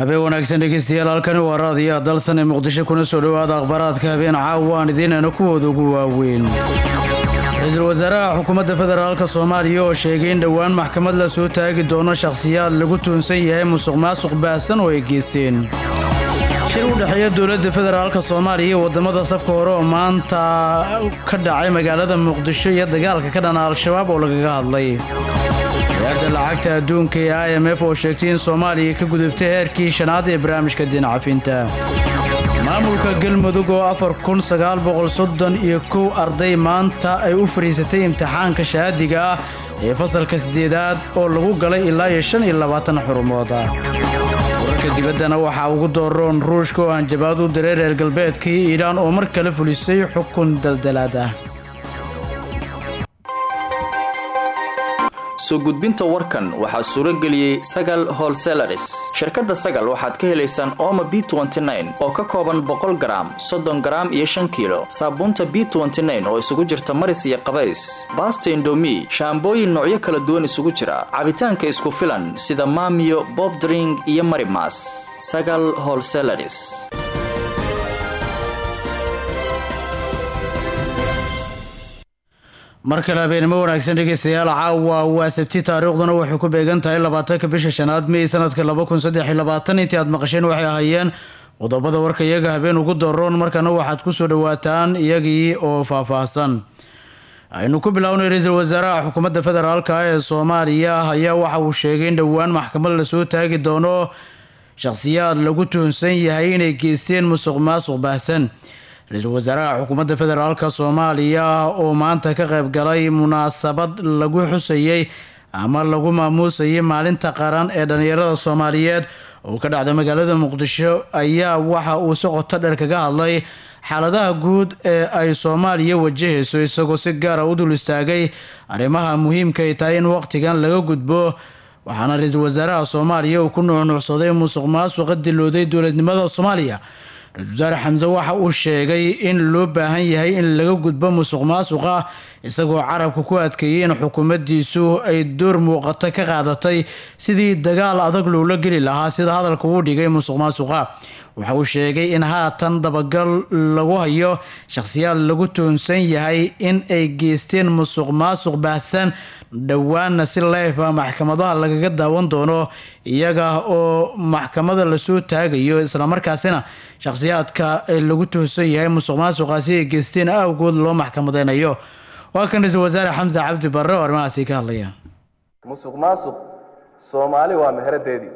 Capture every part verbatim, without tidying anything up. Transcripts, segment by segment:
habeen wanaagsan dhegeystayaal halkani waa raadiyo dalsan ee muqdisho kuna soo dhawaada akhbaaraadka habeen caawaan idiinana kuwooda ugu waaweyn ra-iisul wasaaraha xukuumadda federaalka soomaaliya oo sheegay in dhowaan maxkamad la soo taagi doono shakhsiyaad lagu tuunsan yahay musuq maasuq baahsan oo ay geysteen shir u dhexeeya dowladda federaalka soomaaliya iyo waddamada safka hore oo maanta ka dhacay magaalada muqdisho iyo dagaalka ka dhana al-shabaab oo lagaga hadlay hay-adda lacagta adduunka ee i m f oo sheegtay in soomaaliya ka gudubtay heerkii shanaad ee barnaamijka dinacafinta maamulka galmudug oo afar kun sagaal boqol soddon iyo kow arday maanta ay u fariisatay imtixaanka shahaadiga ah ee fasalka siddeedaad oo lagu galay ilaa iyo shan iyo labaatan xurumood ah wararka dibaddana waxaa ugu dooroon ruushka oo aan jabaad u diray reer galbeedkii iiraan oo mar kale fulisay xukun daldalaad ah soo gudbinta warkan waxaa suuro geliyey Sagal Wholesalers. Shirkadda Sagal waxaad ka helaysaan Omo B oo ka kooban boqol garaam, soddon garaam iyo shan kiilo. Saabuunta B oo isugu jirta maris iyo qabays. Basta Indomie, shaambooyin noocyo kala duwan isugu jira. Cabitaanka isku filan sida Maamiyo, Bob Drink iyo Marimas. Sagal Wholesalers. markale habeenimo wanaagsan dhegeystayaal caawa waa sabti taariikhduna waxay ku beegan tahay labaatanka bisha shanaad May sanadka laba kun saddex iyo labaatan intii aad maqasheen waxay ahaayeen qodobada warka iyaga habeen ugu dooron markana waxaad ku soo dhawaataan iyagii oo faahfaahsan aynu ku bilownay ra-iisul wasaaraha xukuumadda federaalka ee Soomaaliya ayaa waxa uu sheegay in dhowaan maxkamad la soo taagi doono shakhsiyaad lagu tuhunsan yahay inay geysteen musuq maasuq baahsan ra-iisul wasaaraha xukuumadda federaalka Soomaaliya oo maanta ka qayb galay munaasabad lagu xusayay ama lagu maamuusayay maalinta qaran ee dhalinyarada Soomaaliyeed oo ka dhacday magaalada Muqdisho ayaa waxa uu si qoto dheer kaga hadlay xaaladaha guud ee ay Soomaaliya wajahayso isagoo si gaar ah u dul istaagay arrimaha muhiimka ah tahay in waqtigan laga gudbo waxaana ra-iisul wasaaraha Soomaaliya uu ku nuucnuucsaday musuq maasuqa dilooday dowladnimada Soomaaliya ra-iisul wasaare Xamse waxa uu sheegay in loo baahan yahay in laga gudbo musuq maasuqa isagoo carabka ku adkeeyay in xukuumaddiisu ay door muuqata ka qaadatay sidii dagaal adag loola geli lahaa sida hadalka uu dhigay musuq maasuqa waxa uu sheegay in haatan dabagal lagu hayo shakhsiyaad lagu toonsan yahay in ay geysteen musuq maasuq baahsan dhawaana si leef ah maxkamadaha lagaga daawan doono iyaga oo maxkamada la soo taagayo isla markaasina shakhsiyaadka lagu toonsan yahay musuq maasuqaasi ay geysteen awgood loo maxkamadeynayo waa kan ra-iisul wasaare Xamse Cabdi Barre oo arrimahaasi ka hadlaya musuq maasuq Soomaali waa meheradeedii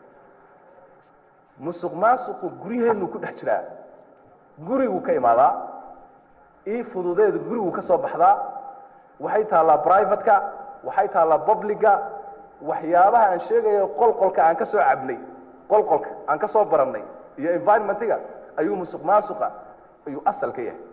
musuq maasuqu guryaheenu ku dhex jiraa gurigu ka imaadaa ii fududeedu gurigu ka soo baxdaa waxay taalaa private-ka waxay taalaa public-ga waxyaabaha aan sheegayo qolqolka aan ka soo cabnay qolqolka aan ka soo barannay iyo environment-ga ayuu musuq maasuqa ayuu asal ka yahay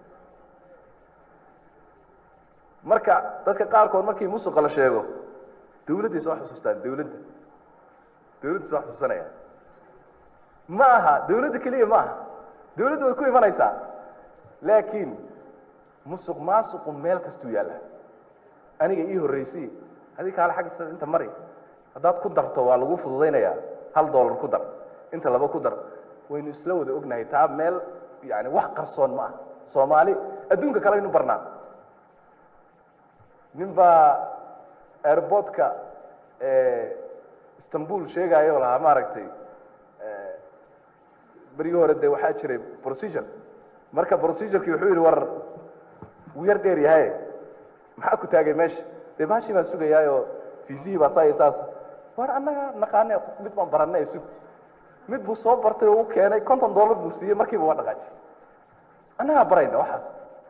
marka dadka qaarkood markii musuqa la sheego dawladda soo xusuustaan dawladda dawladda soo xusuusanaya ma aha dawladda kaliya ma aha dawladda way ku imanaysaa laakiin musuq maasuqu meel kastuu yaalla aniga ii horreysay adiga kale xagga inta mari haddaad ku darto waa lagu fududaynayaa hal dollar ku dar inta laba ku dar waynu isla wada ognahay taa meel yani wax qarsoon ma aha Soomaali adduunka kale inuu barnaa ninba airportka ee Istanbul sheegayo laha maaragtay ee bariyo hore de waxa jiray procedure marka procedure-kii wuxuu yiri war uu yar dheer yahay maxaa ku taagay meesha de baashi baan sugayaayo fiisihi baa saay saas war annaga naqaanay mid baan baranay isu mid buu soo bartay oo keenay konton dollar buu siiyay markii uu dhaqaajay annaga barayna waxaas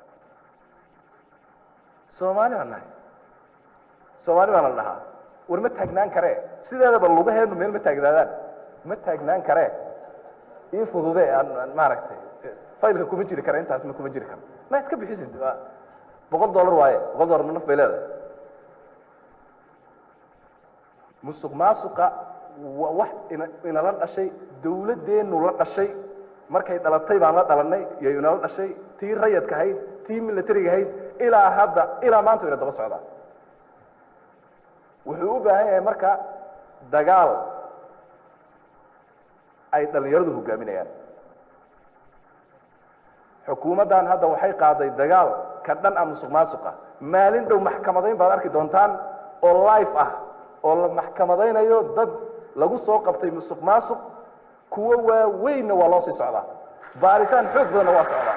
Soomaali waa nahay Soomaali waa la dhahaa war ma taagnaan kare sideedaba lugaheenu meel ma taagnaadaan ma taagnaan kare ii fududee aan maaragtay faylka kuma jiri kara intaas ma kuma jiri karo ma iska bixisid boqol dollar waaye boqol dollar naf bay leedahay musuq maasuqa wax ina la dhashay dawladeenu la dhashay markay dhalatay baan la dhalanay iyo ina la dhashay tii rayadka ahayd tii militariga ahayd ilaa hadda ilaa maanta ina daba socdaa wuxuu u baahan yahay marka dagaal ay dhalinyaradu hogaaminayaan. xukuumaddan hadda waxay qaaday dagaal ka dhan ah musuqmaasuqa. maalin dhow maxkamadayn baad arki doontaan oo live ah oo la maxkamadaynayo dad lagu soo qabtay musuqmaasuq. kuwa waaweynna waa loo sii socdaa, baaritaan xoog badanna waa socdaa.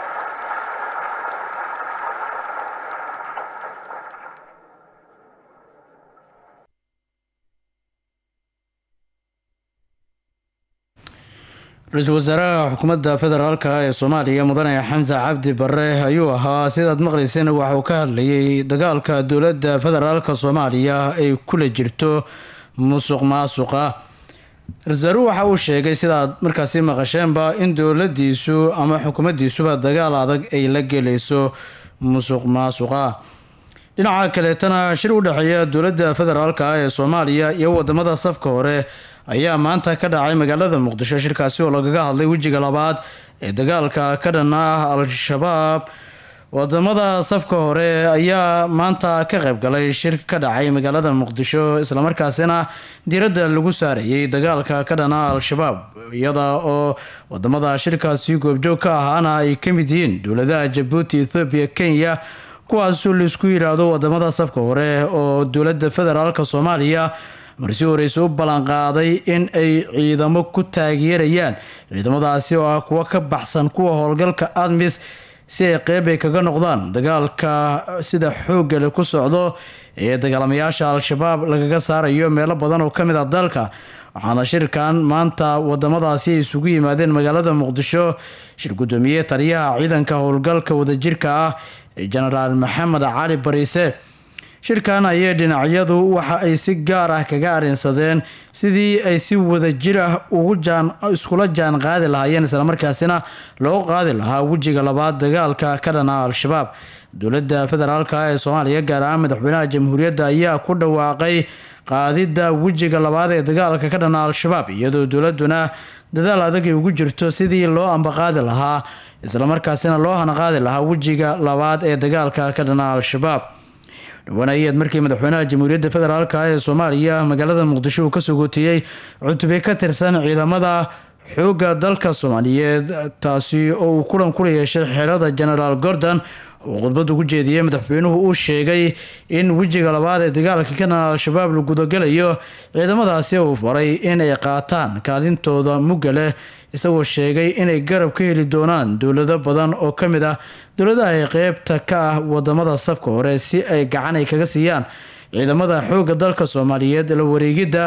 ra-iisul wasaaraha xukuumadda federaalka ee soomaaliya mudane xamse cabdi bare ayuu ahaa. sidaad maqlayseen waxauu ka hadlayay dagaalka dowladda federaalka soomaaliya ay kula jirto musuq maasuqa. ra-isul wasaaruhu waxa uu sheegay sidaad markaasi maqasheenba in dowladiisu ama xukuumaddiisuba dagaal adag ay la gelayso musuq maasuqa. dhinaca kaleetana shir u dhexeeya dowladda federaalka ee soomaaliya iyo wadamada safka hore ayaa maanta ka dhacay magaalada muqdisho. shirkaasi oo lagaga hadlay wejiga labaad ee dagaalka ka dhan ah al-shabaab. wadamada safka hore ayaa maanta ka qayb galay shir ka dhacay magaalada muqdisho, islamarkaasina diiradda lagu saarayay dagaalka ka dhan ah al-shabaab, iyada oo wadamada shirkaasi goobjoog ka ahaana ay ka mid yihiin dowladaha jabuuti, ethoobiya, kenya, kuwaasoo laisku yidhaahdo wadamada safka hore oo dowladda federaalka soomaaliya marsi horeyse u ballanqaaday in ay ciidamo ku taageerayaan ciidamadaasi oo ah kuwa ka baxsan kuwa howlgalka admis si ay qeyb ay kaga noqdaan dagaalka sida xoogga leh ku socdo ee dagaalamayaasha al-shabaab lagaga saarayo meelo badan oo kamid ah dalka. waxaana shirkan maanta wadamadaasi ay isugu yimaadeen magaalada muqdisho shir gudoomiye taliyaha ciidanka howlgalka wadajirka ah ee jenaraal maxamed cali bariise. shirkan ayay dhinacyadu waxa ay si gaar ah kaga arinsadeen sidii ay si wadajir ah ugu jaan iskula jaan qaadi lahaayeen, islamarkaasina loo qaadi lahaa wejiga labaad dagaalka ka dhan ah al-shabaab. dowladda federaalka ee soomaaliya gaar ahaan madaxweynaha jamhuuriyadda ayaa ku dhawaaqay qaadidda wejiga labaad ee dagaalka ka dhan ah al-shabaab, iyadoo dowladuna dadaal adag ay ugu jirto sidii loo ambaqaadi lahaa islamarkaasina loo hanaqaadi lahaa wejiga labaad ee dagaalka ka dhan ah al-shabaab. dhawanayeed markii madaxweynaha jamhuuriyadda federaalk ee soomaaliya magaalada muqdisho uu ka sugootiyey cutube ka tirsan ciidamada xoogga dalka soomaaliyeed, taasi oo uu kulan kula yeeshay xeerada genaraal gordon oo khudbad ugu jeediyey madaxweynuhu uu sheegay in wejiga labaad ee dagaalka ka dhan al-shabaab la gudagalayo ciidamadaasi uu faray in ay qaataan kaalintooda mugga leh, isagoo sheegay inay garab ka heli doonaan dowlado badan oo ka mid ah dowladaha ay qeybta ka ah wadamada safka hore si ay gacan ay kaga siiyaan ciidamada xoogga dalka soomaaliyeed la wareegidda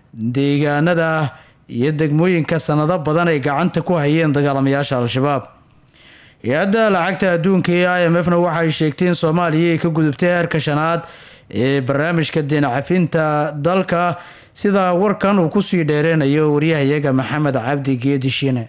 deegaanada iyo degmooyinka sanado badan ay gacanta ku hayeen dagaalamayaasha al-shabaab. hay-adda lacagta adduunka ee i m f na waxay sheegtay in soomaaliya ay ka gudubtay heerka shanaad ee barnaamijka deen cafinta dalka, sida warkan uu kusii dheereynayo waryahayaga maxamed cabdi geedi shiine.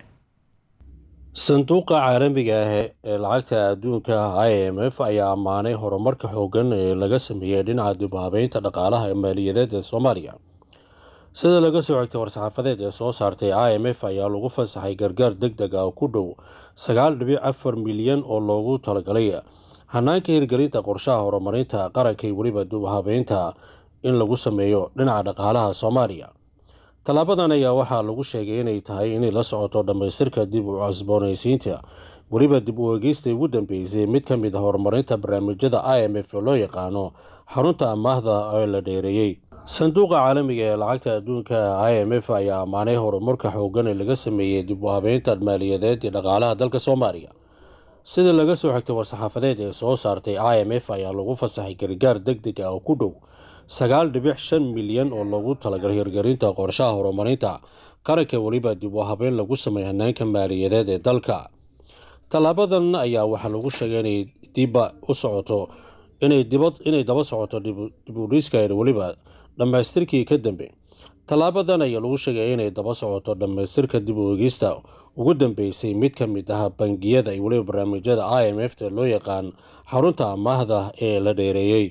sanduuqa caalamiga ah ee lacagta adduunka i m f ayaa ammaanay horumarka xoogan ee laga sameeyey dhinaca dib u habeynta dhaqaalaha maaliyadeed ee soomaaliya. sida laga soo xigtay war-saxaafadeed ee soo saartay i m f ayaa lagu fasaxay gargaar deg deg ah oo ku dhow sagaal dhibic afar milyan oo loogu talagalay hanaanka hirgelinta qorshaha horumarinta qaranka iyo weliba dib u habeynta in lagu sameeyo dhinaca dhaqaalaha soomaaliya. tallaabadan ayaa waxaa lagu sheegay inay tahay inay la socoto dhammaystirka dib u cusboonaysiinta weliba dib u eegeysta ugu dambeysay mid ka mid ah horumarinta barnaamijyada i m f oo loo yaqaano xarunta amaahda ee la dheereeyey. sanduuqa caalamiga ee lacagta adduunka i m f ayaa ammaanay horumarka xoogan ee laga sameeyey dib u habeynta maaliyadeed iyo dhaqaalaha dalka soomaaliya. sida laga soo xigtay war-saxaafadeed ee soo saartay i m f ayaa lagu fasaxay gargaar deg deg ah oo ku dhow sagaal dhibic shan milyan oo loogu talagalay hirgelinta qorshaha horumarinta qaranka weliba dib u habeyn lagu sameeyo hanaanka maaliyadeed ee dalka. tallaabadan ayaa waxaa lagu sheegay inay diba u socoto inay dibad inay daba socoto dib u dhiska weliba dhammaystirkii ka dambe. tallaabadan ayaa lagu sheegay inay daba socoto dhammaystirka dib u eegista ugu dambeysay mid ka mid ah bangiyada iyo weliba barnaamijyada i m f ta loo yaqaan xarunta amaahda ee la dheereeyey.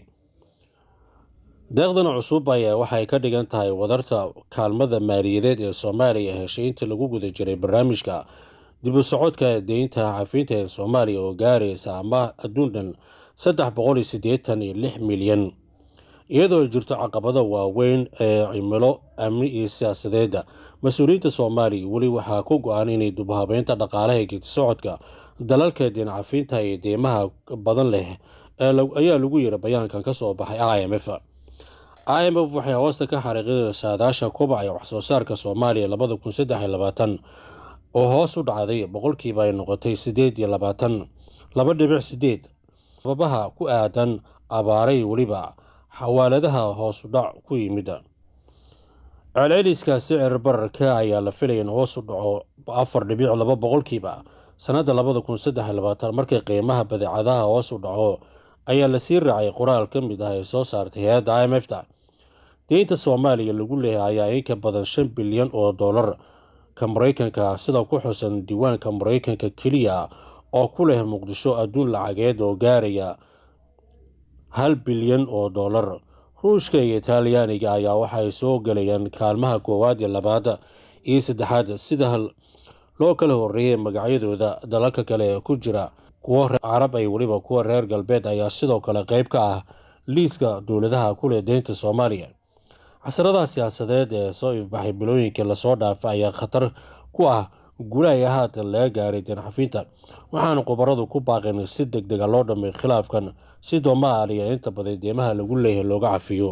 deeqdan cusub ayaa waxay ka dhigan tahay wadarta kaalmada maaliyadeed ee soomaaliya heshay intii lagu guda jiray barnaamijka dib u socodka deynta cafinta ee soomaaliya oo gaaraysa amaah adduun dhan saddex boqol iyo siddeetan iyo lix milyan. iyadoo ay jirto caqabada waaweyn ee cimilo amni iyo siyaasadeeda. mas-uuliyiinta soomaaliya weli waxaa ku go-an inay dubhabeynta dhaqaalaha geedi socodka dalalka dinacafinta iyo deymaha badan leh ayaa lagu yiri bayaankan ka soo baxay I M F. I M F waxay hoosta ka xariiqday saadaasha kobaca wax soo saarka Soomaaliya labada kun saddex iyo labaatan oo hoos u dhacday boqolkiiba ay noqotay sideed iyo labaatan laba dhibic sideed sababaha ku aadan abaaray waliba xawaaladaha hoos u dhac ku yimid. celceliska sicir bararka ayaa la filayay in hoos u dhaco afar dhibic laba boqolkiiba sanada labada kun saddex iyo labaatan markii qiimaha badeecadaha hoos u dhaco ayaa la sii raacay qoraal ka mid ah ee soo saartay hay'adda I M F ta. deynta Soomaaliya lagu leeyahay ayaa in ka badan shan bilyan oo dollar ka Mareykanka sida ku xusan diiwaanka Mareykanka kaliya oo ku leh Muqdisho adduun lacageed oo gaaraya hal bilyan oo dollar. Ruushka iyo Talyaaniga ayaa waxay soo galayaan kaalmaha koowaad iyo labaad iyo saddexaad sida loo kala horeeyay magacyadooda. dalalka kale ee ku jira kuwa Carab ay waliba kuwa reer galbeed ayaa sidoo kale qayb ka ah liiska dowladaha ku leh deynta Soomaaliya. casaradaha siyaasadeed ee soo ifbaxay bilooyinkii lasoo dhaafay ayaa khatar ku ah guulaha haatan laga gaaray dinacafinta, waxaana khubaradu ku baaqeen si degdeg ah loo dhameeyo khilaafkan si Soomaaliya inta badan deymaha lagu leeyahay looga cafiyo.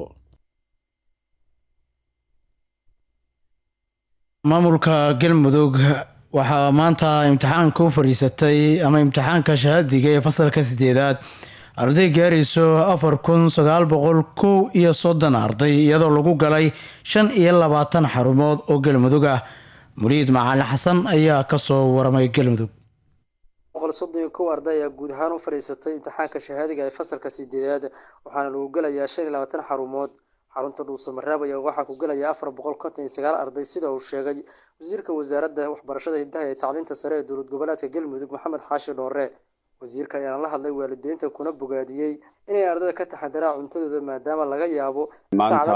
maamulka galmudug waxaa maanta imtixaanka u fariisatay ama imtixaanka shahaadiga ee fasalka sideedaad arday gaarayso afar kun sagaal boqol kow iyo soddon arday iyadoo lagu galay shan iyo labaatan xarumood oo galmudug ah. muliid macalin xasan ayaa kasoo waramay galmudug. boqol soddon iyo kow arday ayaa guud ahaan u fariisatay imtixaanka shahaadiga ee fasalka sideedaad waxaana lagu galayaa shan iyo labaatan xarumood. xarunta dhuusamareeb ayaa waxaa ku galaya afar boqol konton iyo sagaal arday sida uu sheegay wasiirka wasaaradda waxbarashada hidaha iyo tacliinta sare ee dowlad goboleedka galmudug maxamed xaashi dhoore. wasiirka ayaa la hadlay waalidiinta kuna bogaadiyey inay ardayda ka taxadiraan cuntadooda maadaama laga yaabo maanta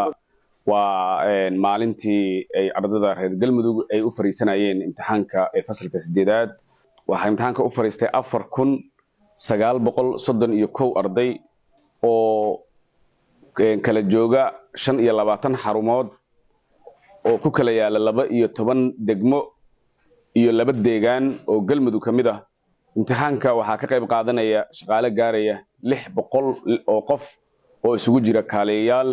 waa maalintii ay ardayda reer galmudug ay u fariisanayeen imtixaanka ee fasalka sideedaad. waxaa imtixaanka u fariistay afar kun sagaal boqol soddon iyo kow arday oo kala jooga shan iyo labaatan xarumood oo ku kala yaala laba iyo toban degmo iyo laba deegaan oo galmudug ka mid ah. imtixaanka waxaa ka qayb qaadanaya shaqaale gaaraya lix boqol oo qof oo isugu jira kaaliyayaal,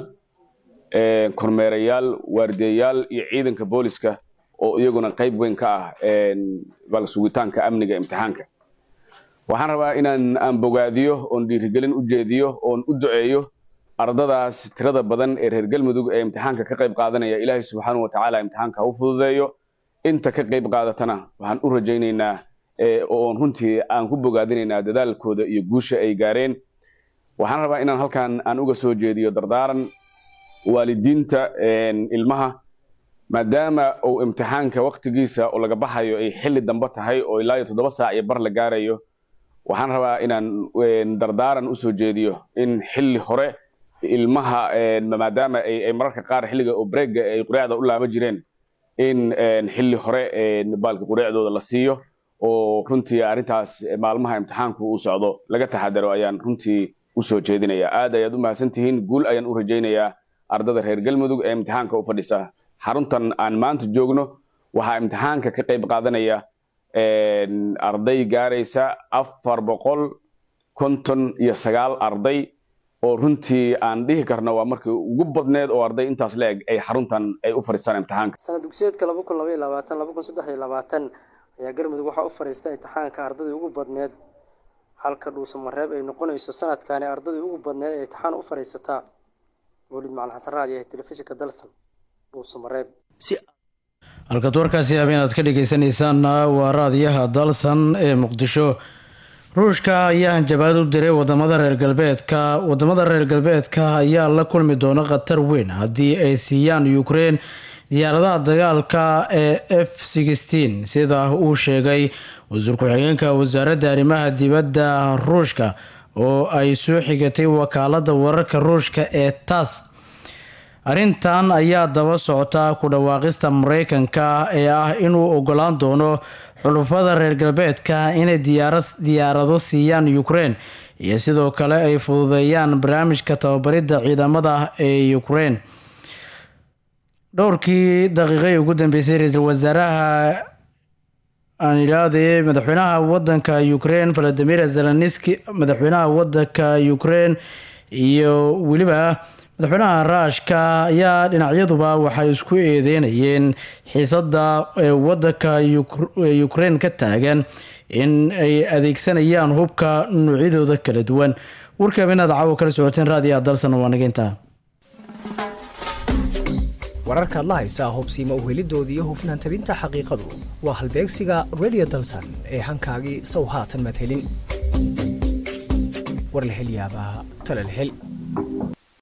kormeerayaal, waardiyayaal iyo ciidanka booliska oo iyaguna qayb weyn ka ah bal sugitaanka amniga imtixaanka. waxaan rabaa inaan aan bogaadiyo oon dhiirigelin u jeediyo oon u duceeyo ardadaas tirada badan ee reer galmudug ee imtixaanka ka qayb qaadanaya. ilaahay subxaanahu wa tacaala imtixaanka u fududeeyo. inta ka qayb qaadatana waxaan u rajaynaynaa oon runtii aan ku bogaadinaynaa dadaalkooda iyo guusha ay gaareen. waxaan rabaa inaan halkan aan uga soo jeediyo dardaaran waalidiinta ilmaha maadaama uu imtixaanka waqtigiisa oo laga baxayo ay xilli dambe tahay oo ilaa iyo toddoba saac iyo bar la gaarayo. waxaan rabaa inaan dardaaran usoo jeediyo in xilli hore ilmaha maadaama ay mararka qaar xilliga oo breega ay quraacda u laaba jireen in xilli hore baalka quraacdooda la siiyo oo runtii arrintaas maalmaha imtixaanku uu socdo laga taxadaro ayaan runtii usoo jeedinayaa. aad ayaad u mahadsantihiin. guul ayaan u rajaynayaa ardada reer galmudug ee imtixaanka u fadhisa. xaruntan aan maanta joogno waxaa imtixaanka ka qayb qaadanaya arday gaaraysa afar boqol konton iyo sagaal arday oo runtii aan dhihi karno waa markii ugu badneed oo arday intaas la eg ay xaruntan ay u fadhiistaan imtixaanka. sanad dugsiyeedka laba kun laba iyo labaatan laba kun saddex iyo labaatan ayaa galmudug waxaa u fadhiistay imtixaanka ardayda ugu badneed halka dhuusamareeb ay noqonayso sanadkaani ardayda ugu badneed ee imtixaan u fadhiisataa. muliid macalin xasan raadi ee telefishinka dalsan dhuusamareeb. halkaad warkaasi habeenaad ka dhagaysanaysaan waa raadiyaha dalsan ee muqdisho. ruushka ayaa hanjabaad u diray wadamada reer galbeedka wadamada reer galbeedka ayaa la kulmi doona khatar weyn haddii ay siiyaan Ukraine diyaaradaha dagaalka ee F sixteen sida uu sheegay wasiir ku-xigeenka wasaaradda arrimaha dibadda ruushka oo ay soo xigatay wakaalada wararka ruushka ee tass. arrintan ayaa daba socota ku dhawaaqista Mareykanka ee ah inuu ogolaan doono xulufada reer galbeedka inay diyaarado siiyaan Ukraine iyo sidoo kale ay fududeeyaan barnaamijka tababaridda ciidamada ee Ukraine. dhowrkii daqiiqay ugu dambeysay ra'iisul wasaaraha aan ilaaday madaxweynaha wadanka Ukraine Volodymyr Zelensky madaxweynaha wadanka Ukraine iyo waliba madaxweynaha Ruushka ayaa dhinacyaduba waxay isku eedeynayeen xiisada wadanka Ukraine ka taagan in ay adeegsanayaan hubka noocyadooda kala duwan. warkabinada caawa kala socoteen raadiyaha dalsan waa nageynta wararka la haysa hubsiima u helidoodii iyo hufnaan tabinta xaqiiqadu waa halbeegsiga Radio Dalsan ee hankaagii sow haatan madhelin war la hel yaabaa tala la hel